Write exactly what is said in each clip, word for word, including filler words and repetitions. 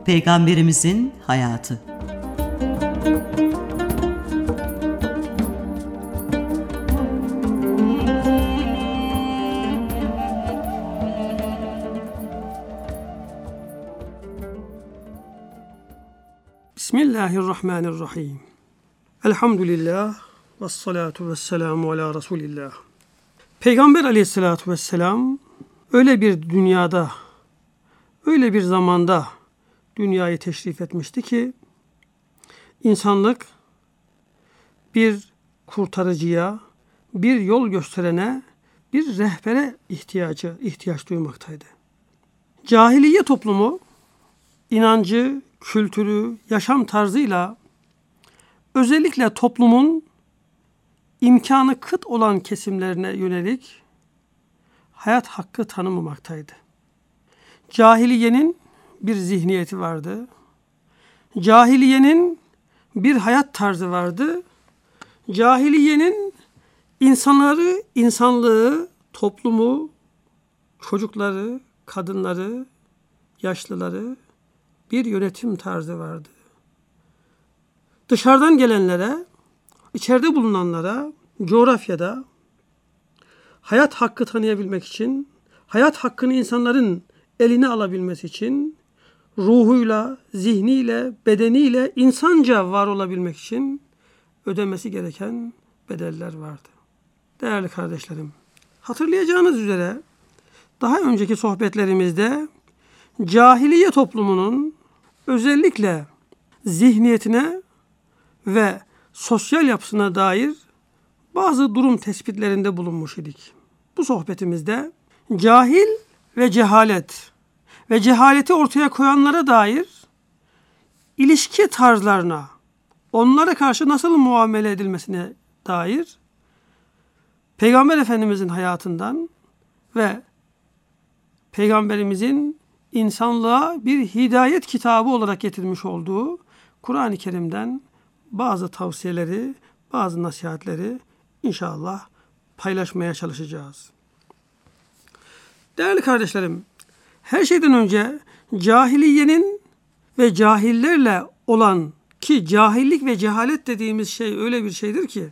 Peygamberimizin hayatı. Bismillahirrahmanirrahim. Elhamdülillah ve salatu ve selamu ala Resulillah. Peygamber aleyhissalatu vesselam öyle bir dünyada, öyle bir zamanda dünyayı teşrif etmişti ki insanlık bir kurtarıcıya, bir yol gösterene, bir rehbere ihtiyacı, ihtiyaç duymaktaydı. Cahiliye toplumu inancı, kültürü, yaşam tarzıyla özellikle toplumun imkanı kıt olan kesimlerine yönelik hayat hakkı tanımamaktaydı. Cahiliyenin bir zihniyeti vardı. Cahiliyenin bir hayat tarzı vardı. Cahiliyenin insanları, insanlığı, toplumu, çocukları, kadınları, yaşlıları bir yönetim tarzı vardı. Dışarıdan gelenlere, içeride bulunanlara, coğrafyada hayat hakkı tanıyabilmek için, hayat hakkını insanların eline alabilmesi için, ruhuyla, zihniyle, bedeniyle insanca var olabilmek için ödemesi gereken bedeller vardı. Değerli kardeşlerim, hatırlayacağınız üzere daha önceki sohbetlerimizde cahiliye toplumunun özellikle zihniyetine ve sosyal yapısına dair bazı durum tespitlerinde bulunmuş idik. Bu sohbetimizde cahil ve cehalet ve cehaleti ortaya koyanlara dair ilişki tarzlarına, onlara karşı nasıl muamele edilmesine dair Peygamber Efendimizin hayatından ve Peygamberimizin insanlığa bir hidayet kitabı olarak getirmiş olduğu Kur'an-ı Kerim'den bazı tavsiyeleri, bazı nasihatleri inşallah paylaşmaya çalışacağız. Değerli kardeşlerim, her şeyden önce cahiliyenin ve cahillerle olan, ki cahillik ve cehalet dediğimiz şey öyle bir şeydir ki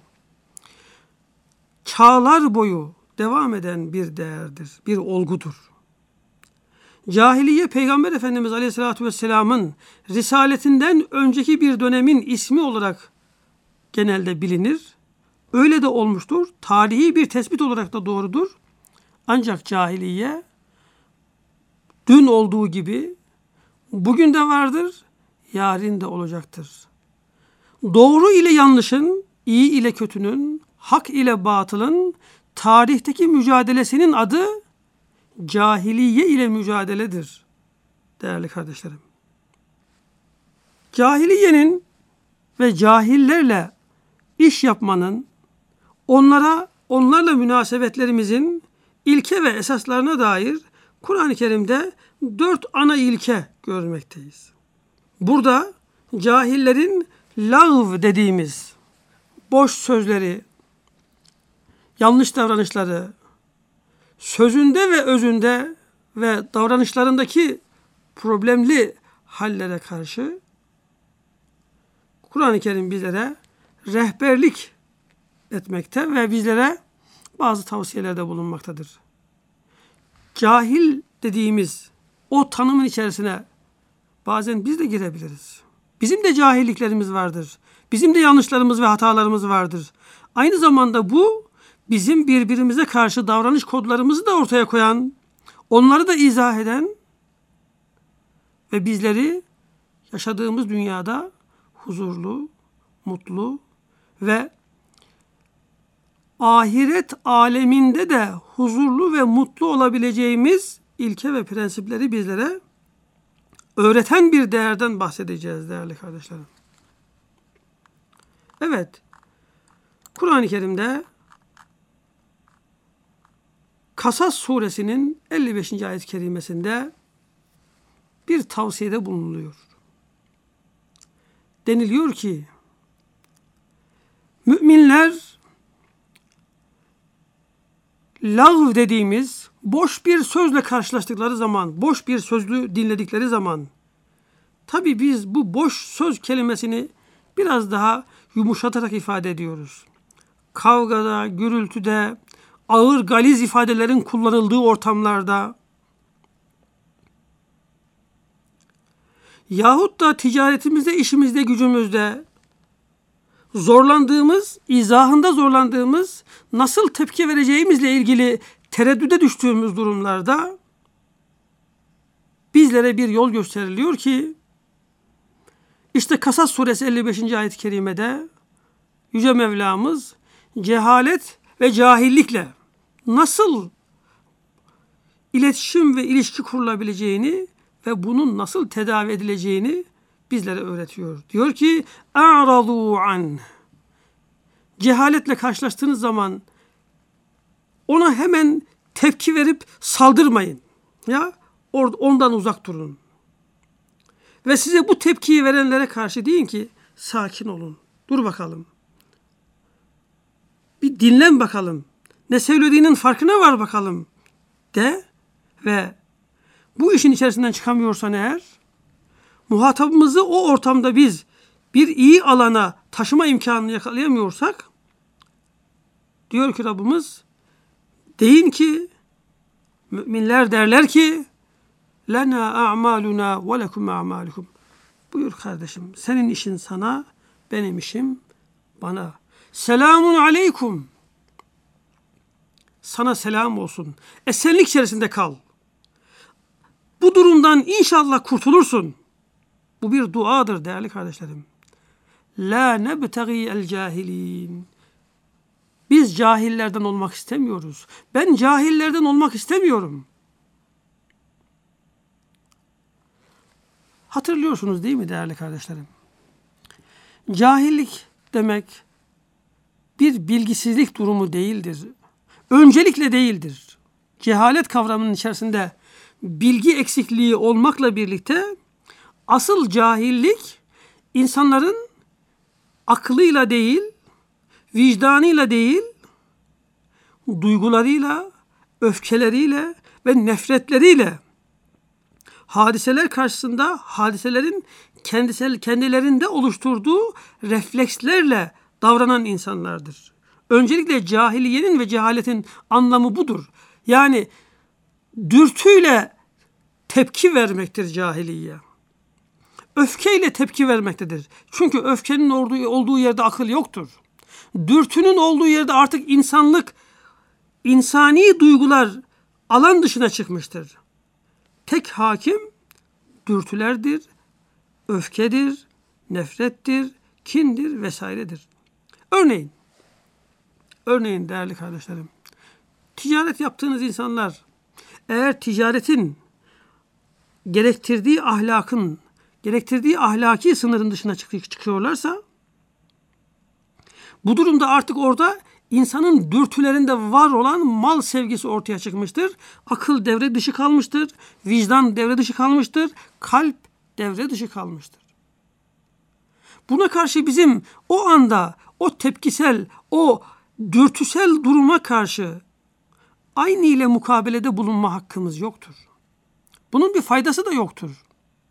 çağlar boyu devam eden bir değerdir, bir olgudur. Cahiliye, Peygamber Efendimiz Aleyhisselatü Vesselam'ın risaletinden önceki bir dönemin ismi olarak genelde bilinir. Öyle de olmuştur. Tarihi bir tespit olarak da doğrudur. Ancak cahiliye dün olduğu gibi bugün de vardır, yarın da olacaktır. Doğru ile yanlışın, iyi ile kötünün, hak ile batılın tarihteki mücadelesinin adı cahiliye ile mücadeledir değerli kardeşlerim. Cahiliyenin ve cahillerle iş yapmanın, onlara, onlarla münasebetlerimizin ilke ve esaslarına dair Kur'an-ı Kerim'de dört ana ilke görmekteyiz. Burada cahillerin lağv dediğimiz boş sözleri, yanlış davranışları, sözünde ve özünde ve davranışlarındaki problemli hallere karşı Kur'an-ı Kerim bizlere rehberlik etmekte ve bizlere bazı tavsiyelerde bulunmaktadır. Cahil dediğimiz o tanımın içerisine bazen biz de girebiliriz. Bizim de cahilliklerimiz vardır. Bizim de yanlışlarımız ve hatalarımız vardır. Aynı zamanda bu bizim birbirimize karşı davranış kodlarımızı da ortaya koyan, onları da izah eden ve bizleri yaşadığımız dünyada huzurlu, mutlu ve ahiret aleminde de huzurlu ve mutlu olabileceğimiz ilke ve prensipleri bizlere öğreten bir değerden bahsedeceğiz değerli kardeşlerim. Evet, Kur'an-ı Kerim'de Kasas suresinin elli beşinci ayet-i kerimesinde bir tavsiyede bulunuluyor. Deniliyor ki, müminler lağv dediğimiz boş bir sözle karşılaştıkları zaman, boş bir sözlü dinledikleri zaman Tabii biz bu boş söz kelimesini biraz daha yumuşatarak ifade ediyoruz. Kavgada, gürültüde, ağır galiz ifadelerin kullanıldığı ortamlarda yahut da ticaretimizde, işimizde, gücümüzde zorlandığımız, izahında zorlandığımız, nasıl tepki vereceğimizle ilgili tereddüde düştüğümüz durumlarda bizlere bir yol gösteriliyor ki işte Kasas suresi elli beşinci ayet-i kerimede Yüce Mevlamız cehalet ve cahillikle nasıl iletişim ve ilişki kurulabileceğini ve bunun nasıl tedavi edileceğini bizlere öğretiyor. Diyor ki "A'radu an." Cehaletle karşılaştığınız zaman ona hemen tepki verip saldırmayın. Ya ondan uzak durun. Ve size bu tepkiyi verenlere karşı deyin ki sakin olun. Dur bakalım. Bir dinlen bakalım. Ne söylediğinin farkına var bakalım de ve bu işin içerisinden çıkamıyorsan eğer muhatabımızı o ortamda biz bir iyi alana taşıma imkanını yakalayamıyorsak diyor ki Rabbimiz deyin ki müminler derler ki lena a'maluna ve lekum a'malukum. Buyur kardeşim senin işin sana benim işim bana. Selamun aleykum. Sana selam olsun. Esenlik içerisinde kal. Bu durumdan inşallah kurtulursun. Bu bir duadır değerli kardeşlerim. La nebtagi el cahilin. Biz cahillerden olmak istemiyoruz. Ben cahillerden olmak istemiyorum. Hatırlıyorsunuz değil mi değerli kardeşlerim? Cahillik demek bir bilgisizlik durumu değildir. Öncelikle değildir. Cehalet kavramının içerisinde bilgi eksikliği olmakla birlikte asıl cahillik insanların aklıyla değil, vicdanıyla değil, duygularıyla, öfkeleriyle ve nefretleriyle hadiseler karşısında hadiselerin kendisel, kendilerinde oluşturduğu reflekslerle davranan insanlardır. Öncelikle cahiliyenin ve cehaletin anlamı budur. Yani dürtüyle tepki vermektir cahiliye. Öfkeyle tepki vermektedir. Çünkü öfkenin olduğu, olduğu yerde akıl yoktur. Dürtünün olduğu yerde artık insanlık, insani duygular alan dışına çıkmıştır. Tek hakim dürtülerdir, öfkedir, nefrettir, kindir vesairedir. Örneğin, örneğin değerli kardeşlerim, ticaret yaptığınız insanlar eğer ticaretin gerektirdiği ahlakın, gerektirdiği ahlaki sınırın dışına çıkıyorlarsa bu durumda artık orada insanın dürtülerinde var olan mal sevgisi ortaya çıkmıştır. Akıl devre dışı kalmıştır. Vicdan devre dışı kalmıştır. Kalp devre dışı kalmıştır. Buna karşı bizim o anda o tepkisel, o dürtüsel duruma karşı aynı ile mukabelede bulunma hakkımız yoktur. Bunun bir faydası da yoktur.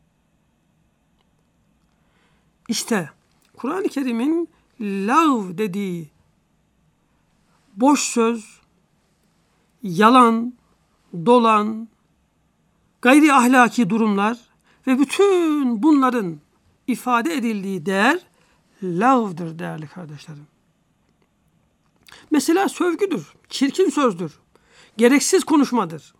İşte Kur'an-ı Kerim'in lav dediği boş söz, yalan, dolan, gayri ahlaki durumlar ve bütün bunların ifade edildiği değer lavdır değerli kardeşlerim. Mesela sövgüdür, çirkin sözdür, gereksiz konuşmadır.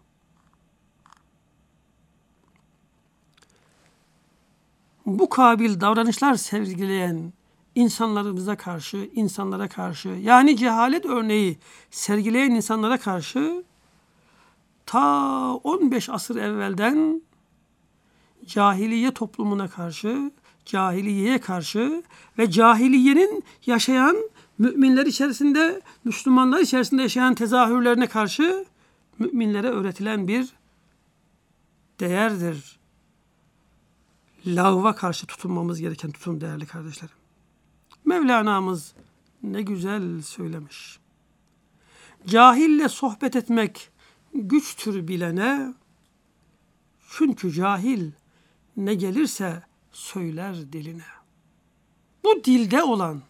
Bu kabil davranışlar sergileyen insanlarımıza karşı, insanlara karşı, yani cehalet örneği sergileyen insanlara karşı ta on beş asır evvelden cahiliye toplumuna karşı, cahiliyeye karşı ve cahiliyenin yaşayan müminler içerisinde, Müslümanlar içerisinde yaşayan tezahürlerine karşı müminlere öğretilen bir değerdir. Lağva karşı tutunmamız gereken tutum değerli kardeşlerim. Mevlana'mız ne güzel söylemiş. Cahille sohbet etmek güçtür bilene, çünkü cahil ne gelirse söyler diline. Bu dilde olan,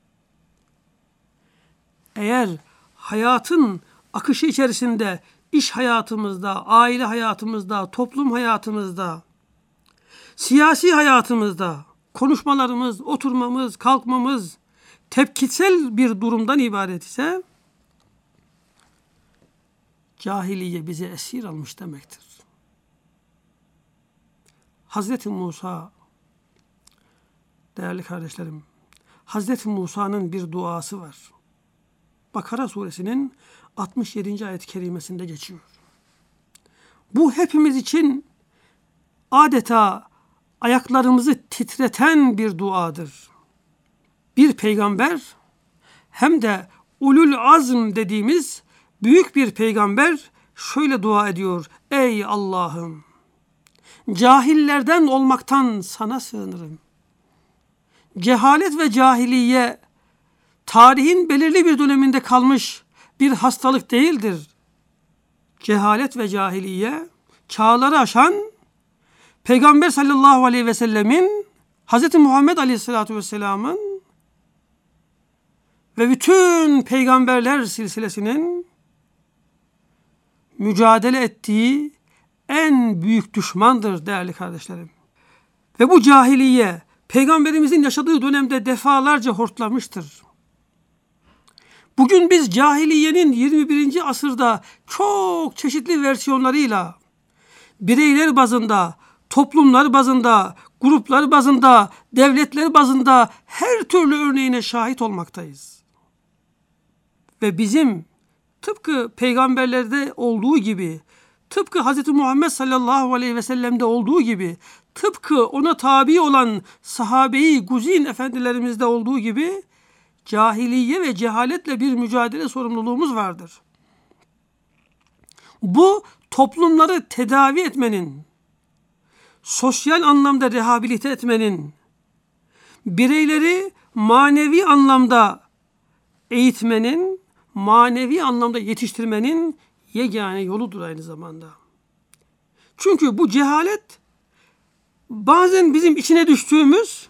eğer hayatın akışı içerisinde, iş hayatımızda, aile hayatımızda, toplum hayatımızda, siyasi hayatımızda, konuşmalarımız, oturmamız, kalkmamız tepkisel bir durumdan ibaret ise, cahiliye bizi esir almış demektir. Hazreti Musa, değerli kardeşlerim, Hazreti Musa'nın bir duası var. Bakara suresinin altmış yedinci ayet-i kerimesinde geçiyor. Bu hepimiz için adeta ayaklarımızı titreten bir duadır. Bir peygamber, hem de ulul azm dediğimiz büyük bir peygamber şöyle dua ediyor: ey Allah'ım, cahillerden olmaktan sana sığınırım. Cehalet ve cahiliye tarihin belirli bir döneminde kalmış bir hastalık değildir. Cehalet ve cahiliye çağları aşan Peygamber sallallahu aleyhi ve sellemin, Hz. Muhammed aleyhissalatu vesselamın ve bütün peygamberler silsilesinin mücadele ettiği en büyük düşmandır değerli kardeşlerim. Ve bu cahiliye Peygamberimizin yaşadığı dönemde defalarca hortlamıştır. Bugün biz cahiliyenin yirmi birinci asırda çok çeşitli versiyonlarıyla bireyler bazında, toplumlar bazında, gruplar bazında, devletler bazında her türlü örneğine şahit olmaktayız. Ve bizim tıpkı peygamberlerde olduğu gibi, tıpkı Hz. Muhammed sallallahu aleyhi ve sellem'de olduğu gibi, tıpkı ona tabi olan sahabe-i güzin efendilerimizde olduğu gibi cahiliye ve cehaletle bir mücadele sorumluluğumuz vardır. Bu toplumları tedavi etmenin, sosyal anlamda rehabilite etmenin, bireyleri manevi anlamda eğitmenin, manevi anlamda yetiştirmenin yegane yoludur aynı zamanda. Çünkü bu cehalet bazen bizim içine düştüğümüz,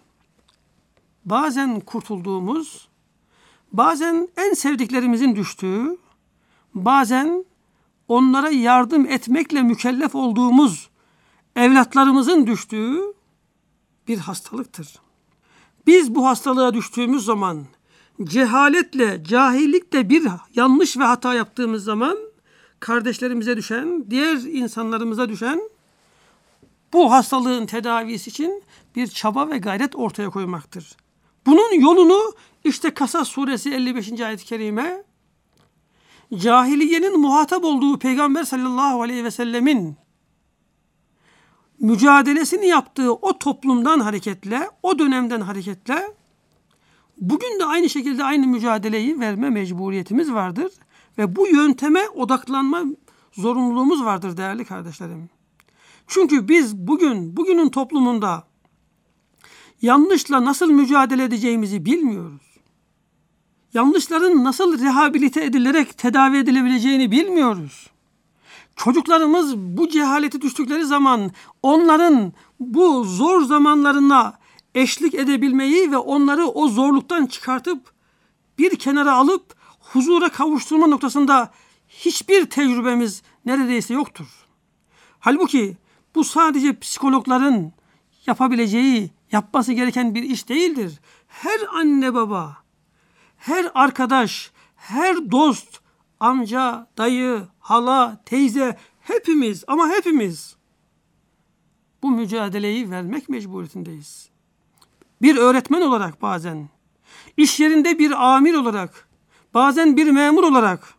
bazen kurtulduğumuz, bazen en sevdiklerimizin düştüğü, bazen onlara yardım etmekle mükellef olduğumuz evlatlarımızın düştüğü bir hastalıktır. Biz bu hastalığa düştüğümüz zaman, cehaletle, cahillikle bir yanlış ve hata yaptığımız zaman kardeşlerimize düşen, diğer insanlarımıza düşen bu hastalığın tedavisi için bir çaba ve gayret ortaya koymaktır. Bunun yolunu işte Kasas suresi elli beşinci ayet-i kerime, cahiliyenin muhatap olduğu Peygamber sallallahu aleyhi ve sellemin mücadelesini yaptığı o toplumdan hareketle, o dönemden hareketle bugün de aynı şekilde aynı mücadeleyi verme mecburiyetimiz vardır ve bu yönteme odaklanma zorunluluğumuz vardır değerli kardeşlerim. Çünkü biz bugün, bugünün toplumunda yanlışla nasıl mücadele edeceğimizi bilmiyoruz. Yanlışların nasıl rehabilite edilerek tedavi edilebileceğini bilmiyoruz. Çocuklarımız bu cehaleti düştükleri zaman onların bu zor zamanlarına eşlik edebilmeyi ve onları o zorluktan çıkartıp bir kenara alıp huzura kavuşturma noktasında hiçbir tecrübemiz neredeyse yoktur. Halbuki bu sadece psikologların yapabileceği, yapması gereken bir iş değildir. Her anne baba, her arkadaş, her dost, amca, dayı, hala, teyze, hepimiz ama hepimiz bu mücadeleyi vermek mecburiyetindeyiz. Bir öğretmen olarak bazen, iş yerinde bir amir olarak, bazen bir memur olarak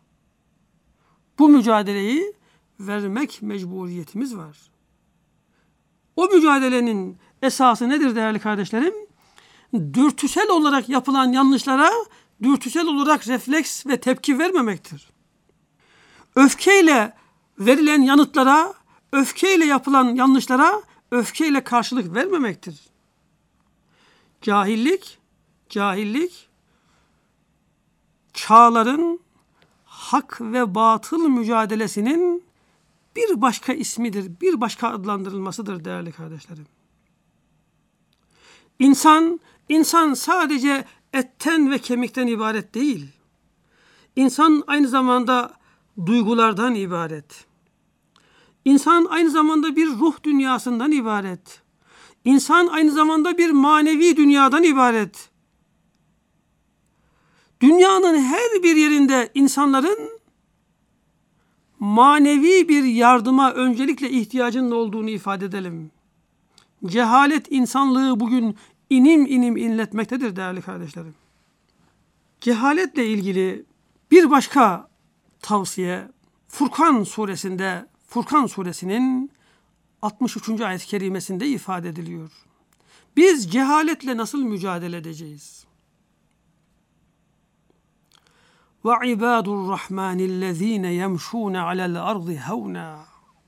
bu mücadeleyi vermek mecburiyetimiz var. O mücadelenin esası nedir değerli kardeşlerim? Dürtüsel olarak yapılan yanlışlara dürtüsel olarak refleks ve tepki vermemektir. Öfkeyle verilen yanıtlara, öfkeyle yapılan yanlışlara öfkeyle karşılık vermemektir. Cahillik, cahillik çağların hak ve batıl mücadelesinin bir başka ismidir, bir başka adlandırılmasıdır değerli kardeşlerim. İnsan, insan sadece etten ve kemikten ibaret değil. İnsan aynı zamanda duygulardan ibaret. İnsan aynı zamanda bir ruh dünyasından ibaret. İnsan aynı zamanda bir manevi dünyadan ibaret. Dünyanın her bir yerinde insanların manevi bir yardıma öncelikle ihtiyacının olduğunu ifade edelim. Cehalet insanlığı bugün inim inim inletmektedir değerli kardeşlerim. Cehaletle ilgili bir başka tavsiye Furkan suresinde, Furkan suresinin altmış üçüncü ayet-i kerimesinde ifade ediliyor. Biz cehaletle nasıl mücadele edeceğiz? وَعِبَادُ الرَّحْمَانِ الَّذ۪ينَ يَمْشُونَ عَلَى الْأَرْضِ هَوْنًا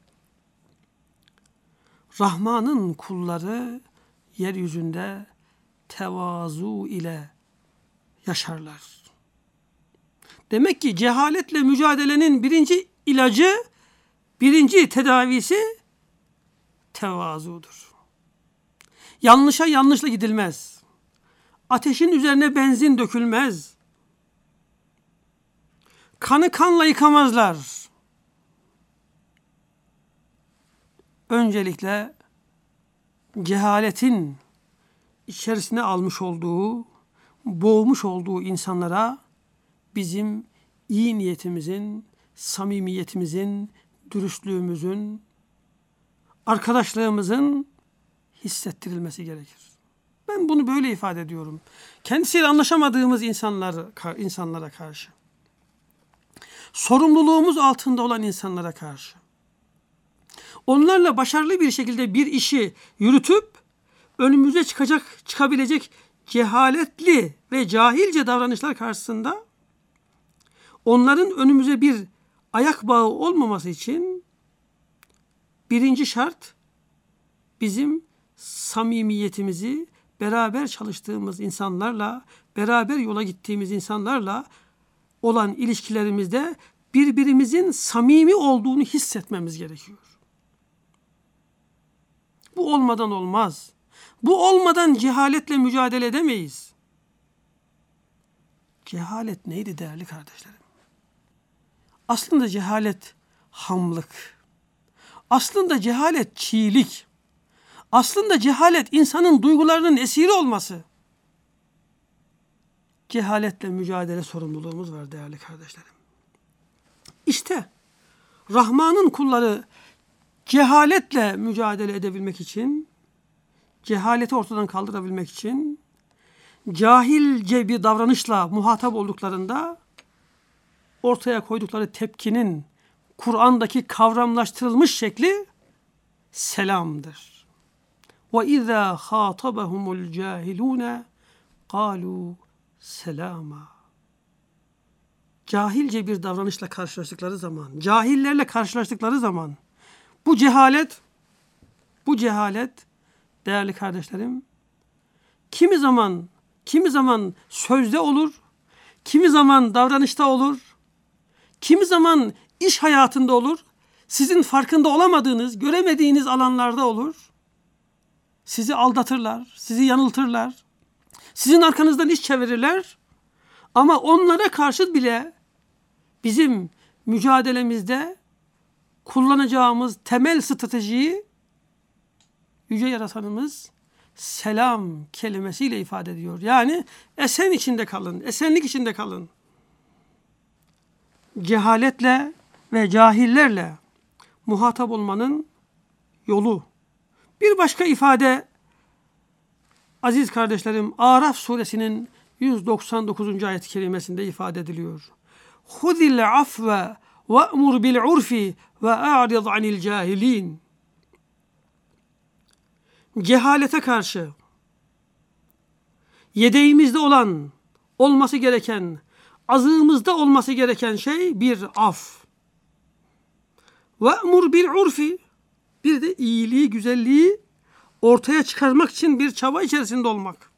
Rahman'ın kulları yeryüzünde tevazu ile yaşarlar. Demek ki cehaletle mücadelenin birinci ilacı, birinci tedavisi tevazudur. Yanlışa yanlışla gidilmez. Ateşin üzerine benzin dökülmez. Kanı kanla yıkamazlar. Öncelikle cehaletin içerisine almış olduğu, boğmuş olduğu insanlara bizim iyi niyetimizin, samimiyetimizin, dürüstlüğümüzün, arkadaşlığımızın hissettirilmesi gerekir. Ben bunu böyle ifade ediyorum. Kendisiyle anlaşamadığımız insanlar, insanlara karşı, sorumluluğumuz altında olan insanlara karşı, onlarla başarılı bir şekilde bir işi yürütüp önümüze çıkacak, çıkabilecek cehaletli ve cahilce davranışlar karşısında onların önümüze bir ayak bağı olmaması için birinci şart bizim samimiyetimizi beraber çalıştığımız insanlarla, beraber yola gittiğimiz insanlarla olan ilişkilerimizde birbirimizin samimi olduğunu hissetmemiz gerekiyor. Bu olmadan olmaz. Bu olmadan cehaletle mücadele edemeyiz. Cehalet neydi değerli kardeşlerim? Aslında cehalet hamlık. Aslında cehalet çiğlik. Aslında cehalet insanın duygularının esiri olması. Cehaletle mücadele sorumluluğumuz var değerli kardeşlerim. İşte Rahman'ın kulları cehaletle mücadele edebilmek için, cehaleti ortadan kaldırabilmek için, cahilce bir davranışla muhatap olduklarında ortaya koydukları tepkinin Kur'an'daki kavramlaştırılmış şekli selamdır. وَاِذَا خَاطَبَهُمُ الْجَاهِلُونَ قَالُوا selama. Cahilce bir davranışla karşılaştıkları zaman, cahillerle karşılaştıkları zaman bu cehalet, bu cehalet değerli kardeşlerim, kimi zaman, kimi zaman sözde olur, kimi zaman davranışta olur, kimi zaman iş hayatında olur, sizin farkında olamadığınız, göremediğiniz alanlarda olur. Sizi aldatırlar, sizi yanıltırlar, sizin arkanızdan iş çevirirler ama onlara karşı bile bizim mücadelemizde kullanacağımız temel stratejiyi Yüce Yaratanımız selam kelimesiyle ifade ediyor. Yani esen içinde kalın, esenlik içinde kalın. Cehaletle ve cahillerle muhatap olmanın yolu. Bir başka ifade aziz kardeşlerim Araf suresinin yüz doksan dokuzuncu ayet-i kerimesinde ifade ediliyor. Huzil afve ve'mur bil urfi ve a'rid anil cahilin. Cehalete karşı yedeğimizde olan, olması gereken, azığımızda olması gereken şey bir af. Ve'mur bil urfi, bir de iyiliği, güzelliği ortaya çıkarmak için bir çaba içerisinde olmak.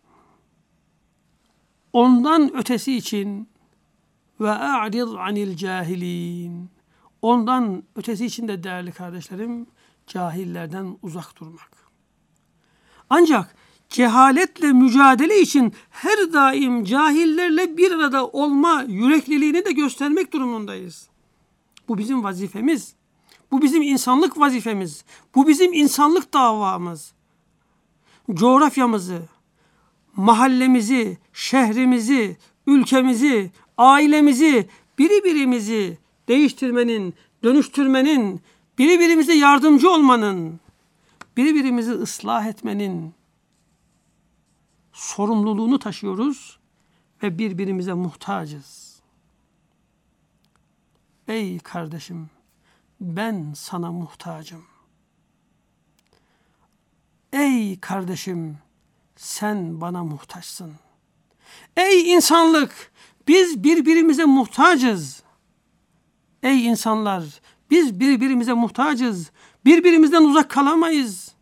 Ondan ötesi için ve a'rid anil cahilin. Ondan ötesi için de değerli kardeşlerim, cahillerden uzak durmak. Ancak cehaletle mücadele için her daim cahillerle bir arada olma yürekliliğini de göstermek durumundayız. Bu bizim vazifemiz. Bu bizim insanlık vazifemiz. Bu bizim insanlık davamız. Coğrafyamızı, mahallemizi, şehrimizi, ülkemizi, ailemizi, birbirimizi değiştirmenin, dönüştürmenin, birbirimize yardımcı olmanın, birbirimizi ıslah etmenin sorumluluğunu taşıyoruz ve birbirimize muhtacız. Ey kardeşim, ben sana muhtacım. Ey kardeşim, sen bana muhtaçsın. Ey insanlık, biz birbirimize muhtacız. Ey insanlar, biz birbirimize muhtacız. Birbirimizden uzak kalamayız.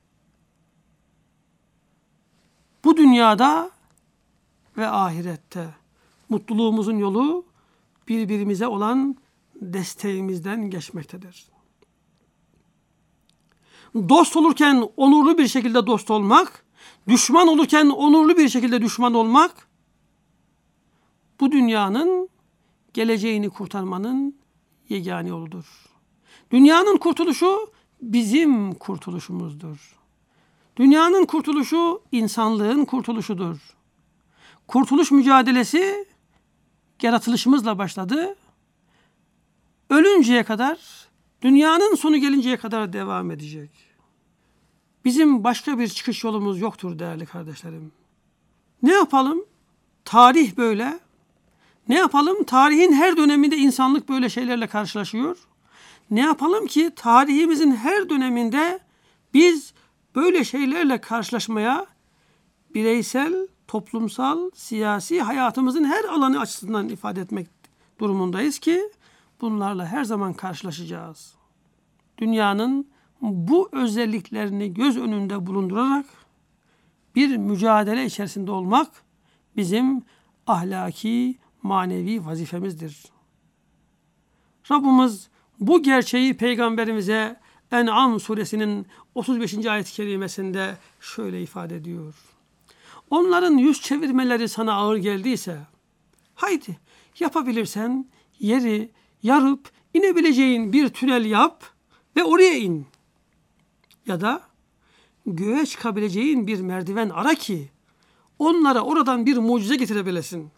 Bu dünyada ve ahirette mutluluğumuzun yolu birbirimize olan desteğimizden geçmektedir. Dost olurken onurlu bir şekilde dost olmak, düşman olurken onurlu bir şekilde düşman olmak, bu dünyanın geleceğini kurtarmanın yegane yoludur. Dünyanın kurtuluşu bizim kurtuluşumuzdur. Dünyanın kurtuluşu insanlığın kurtuluşudur. Kurtuluş mücadelesi yaratılışımızla başladı. Ölünceye kadar, dünyanın sonu gelinceye kadar devam edecek. Bizim başka bir çıkış yolumuz yoktur değerli kardeşlerim. Ne yapalım? Tarih böyle. Ne yapalım? Tarihin her döneminde insanlık böyle şeylerle karşılaşıyor. Ne yapalım ki tarihimizin her döneminde biz böyle şeylerle karşılaşmaya bireysel, toplumsal, siyasi hayatımızın her alanı açısından ifade etmek durumundayız ki bunlarla her zaman karşılaşacağız. Dünyanın bu özelliklerini göz önünde bulundurarak bir mücadele içerisinde olmak bizim ahlaki, manevi vazifemizdir. Rabbimiz bu gerçeği Peygamberimize En'am suresinin otuz beşinci ayet-i kerimesinde şöyle ifade ediyor. Onların yüz çevirmeleri sana ağır geldiyse, haydi yapabilirsen yeri yarıp inebileceğin bir tünel yap ve oraya in. Ya da göğe çıkabileceğin bir merdiven ara ki onlara oradan bir mucize getirebilesin.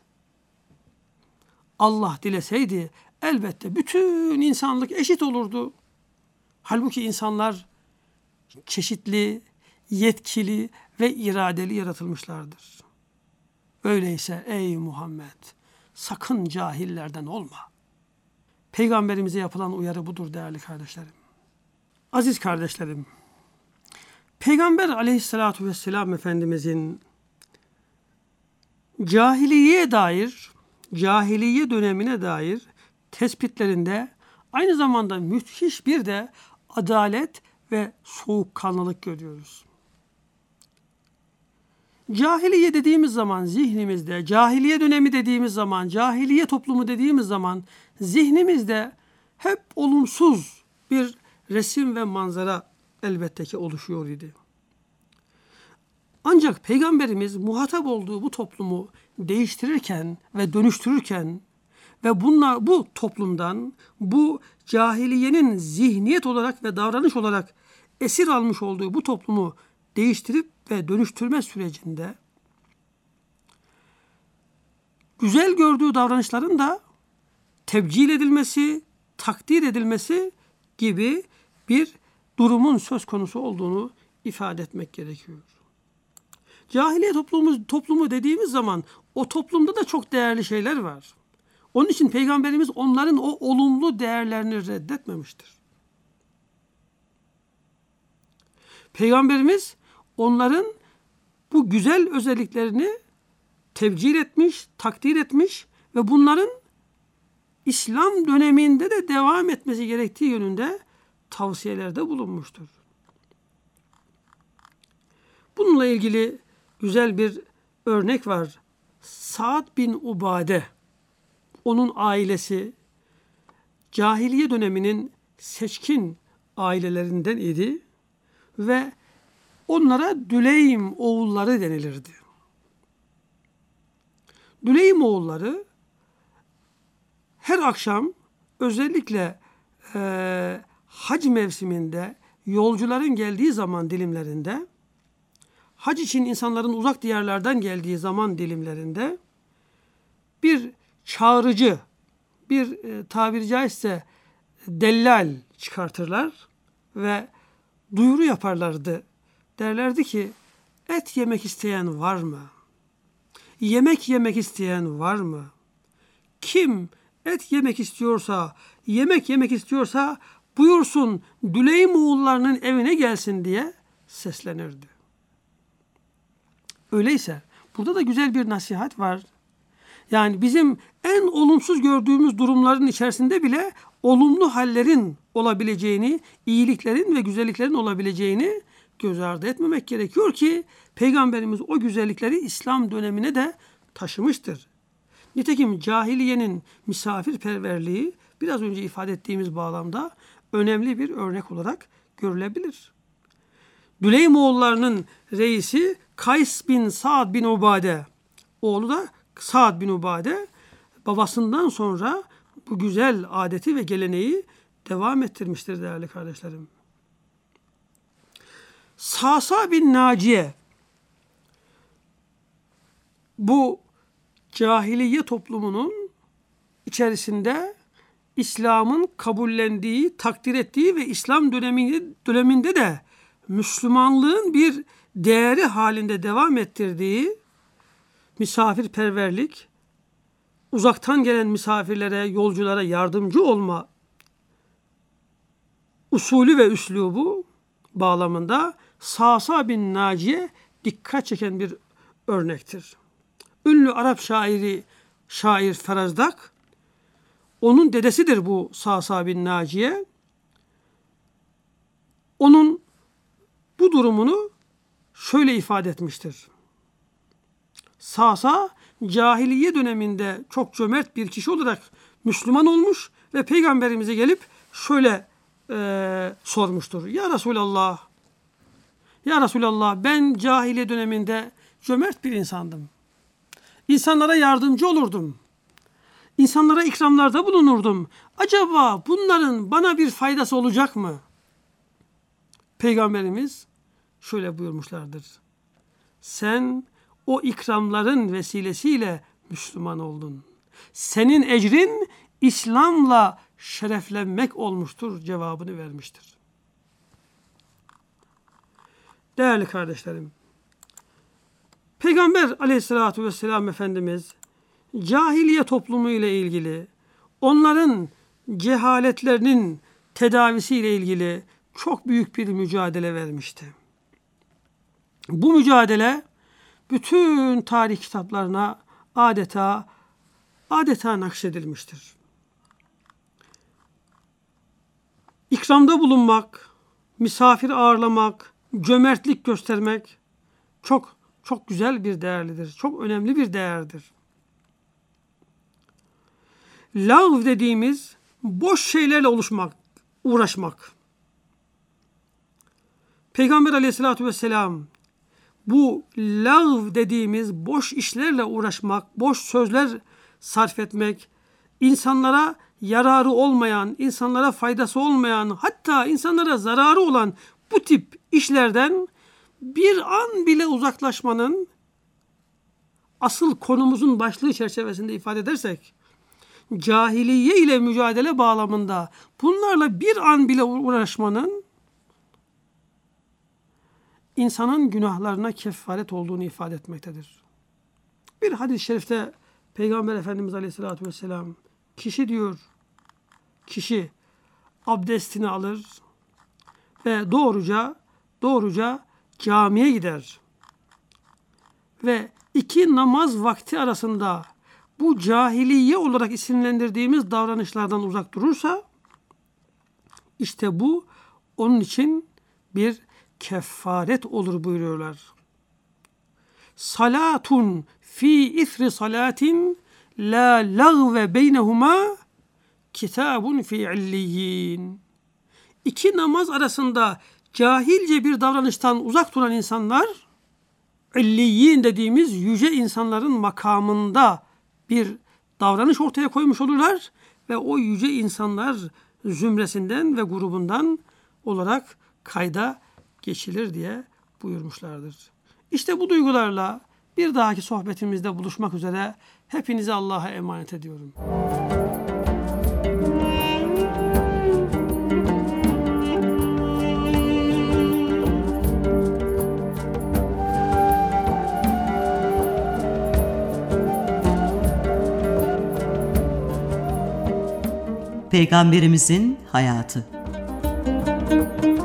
Allah dileseydi elbette bütün insanlık eşit olurdu. Halbuki insanlar çeşitli, yetkili ve iradeli yaratılmışlardır. Öyleyse ey Muhammed, sakın cahillerden olma. Peygamberimize yapılan uyarı budur değerli kardeşlerim. Aziz kardeşlerim, Peygamber aleyhissalatu vesselam Efendimizin cahiliyeye dair, cahiliye dönemine dair tespitlerinde aynı zamanda müthiş bir de adalet ve soğukkanlılık görüyoruz. Cahiliye dediğimiz zaman zihnimizde, cahiliye dönemi dediğimiz zaman, cahiliye toplumu dediğimiz zaman zihnimizde hep olumsuz bir resim ve manzara elbette ki oluşuyor idi. Ancak Peygamberimiz muhatap olduğu bu toplumu değiştirirken ve dönüştürürken ve bunlar bu toplumdan, bu cahiliyenin zihniyet olarak ve davranış olarak esir almış olduğu bu toplumu değiştirip ve dönüştürme sürecinde güzel gördüğü davranışların da tebcil edilmesi, takdir edilmesi gibi bir durumun söz konusu olduğunu ifade etmek gerekiyor. Cahiliye toplumu, toplumu dediğimiz zaman o toplumda da çok değerli şeyler var. Onun için Peygamberimiz onların o olumlu değerlerini reddetmemiştir. Peygamberimiz onların bu güzel özelliklerini tebcil etmiş, takdir etmiş ve bunların İslam döneminde de devam etmesi gerektiği yönünde tavsiyelerde bulunmuştur. Bununla ilgili güzel bir örnek var. Sa'd bin Ubade, onun ailesi cahiliye döneminin seçkin ailelerinden idi ve Onlara Düleym oğulları denilirdi. Düleym oğulları her akşam özellikle e, hac mevsiminde yolcuların geldiği zaman dilimlerinde, hac için insanların uzak diyarlardan geldiği zaman dilimlerinde bir çağrıcı, bir e, tabiri caizse dellal çıkartırlar ve duyuru yaparlardı. Derlerdi ki, et yemek isteyen var mı? Yemek yemek isteyen var mı? Kim et yemek istiyorsa, yemek yemek istiyorsa buyursun Düleym oğullarının evine gelsin diye seslenirdi. Öyleyse burada da güzel bir nasihat var. Yani bizim en olumsuz gördüğümüz durumların içerisinde bile olumlu hallerin olabileceğini, iyiliklerin ve güzelliklerin olabileceğini göz ardı etmemek gerekiyor ki Peygamberimiz o güzellikleri İslam dönemine de taşımıştır. Nitekim cahiliyenin misafirperverliği biraz önce ifade ettiğimiz bağlamda önemli bir örnek olarak görülebilir. Düleym oğullarının reisi Kays bin Sa'd bin Ubade, oğlu da Sa'd bin Ubade, babasından sonra bu güzel adeti ve geleneği devam ettirmiştir değerli kardeşlerim. Sa'sa bin Naciye, bu cahiliye toplumunun içerisinde İslam'ın kabullendiği, takdir ettiği ve İslam döneminde, döneminde de Müslümanlığın bir değeri halinde devam ettirdiği misafirperverlik, uzaktan gelen misafirlere, yolculara yardımcı olma usulü ve üslubu bağlamında Sa'sa bin Naciye dikkat çeken bir örnektir. Ünlü Arap şairi, şair Ferazdak, onun dedesidir bu Sa'sa bin Naciye. Onun bu durumunu şöyle ifade etmiştir. Sa'sa cahiliye döneminde çok cömert bir kişi olarak Müslüman olmuş ve Peygamberimize gelip şöyle e, sormuştur. Ya Resulallah, Ya Resulallah ben cahiliye döneminde cömert bir insandım. İnsanlara yardımcı olurdum. İnsanlara ikramlarda bulunurdum. Acaba bunların bana bir faydası olacak mı? Peygamberimiz şöyle buyurmuşlardır. Sen o ikramların vesilesiyle Müslüman oldun. Senin ecrin İslam'la şereflenmek olmuştur cevabını vermiştir. Değerli kardeşlerim, Peygamber aleyhissalatü vesselam Efendimiz cahiliye toplumu ile ilgili, onların cehaletlerinin tedavisiyle ilgili çok büyük bir mücadele vermişti. Bu mücadele bütün tarih kitaplarına adeta adeta nakşedilmiştir. İkramda bulunmak, misafir ağırlamak, cömertlik göstermek çok çok güzel bir değerlidir. Çok önemli bir değerdir. Lağv dediğimiz boş şeylerle oluşmak, uğraşmak. Peygamber aleyhissalatü vesselam bu lağv dediğimiz boş işlerle uğraşmak, boş sözler sarf etmek, insanlara yararı olmayan, insanlara faydası olmayan, hatta insanlara zararı olan bu tip işlerden bir an bile uzaklaşmanın, asıl konumuzun başlığı çerçevesinde ifade edersek, cahiliye ile mücadele bağlamında bunlarla bir an bile uğraşmanın insanın günahlarına kefaret olduğunu ifade etmektedir. Bir hadis-i şerifte Peygamber Efendimiz Aleyhisselatü Vesselam, kişi diyor, kişi abdestini alır ve doğruca doğruca camiye gider ve iki namaz vakti arasında bu cahiliye olarak isimlendirdiğimiz davranışlardan uzak durursa, işte bu onun için bir kefaret olur buyuruyorlar. Salatun fi ithri salatin la lagve beynehuma kitabun fi illiyin. İki namaz arasında cahilce bir davranıştan uzak duran insanlar, illiyin dediğimiz yüce insanların makamında bir davranış ortaya koymuş olurlar ve o yüce insanlar zümresinden ve grubundan olarak kayda geçilir diye buyurmuşlardır. İşte bu duygularla bir dahaki sohbetimizde buluşmak üzere hepinizi Allah'a emanet ediyorum. Peygamberimizin hayatı.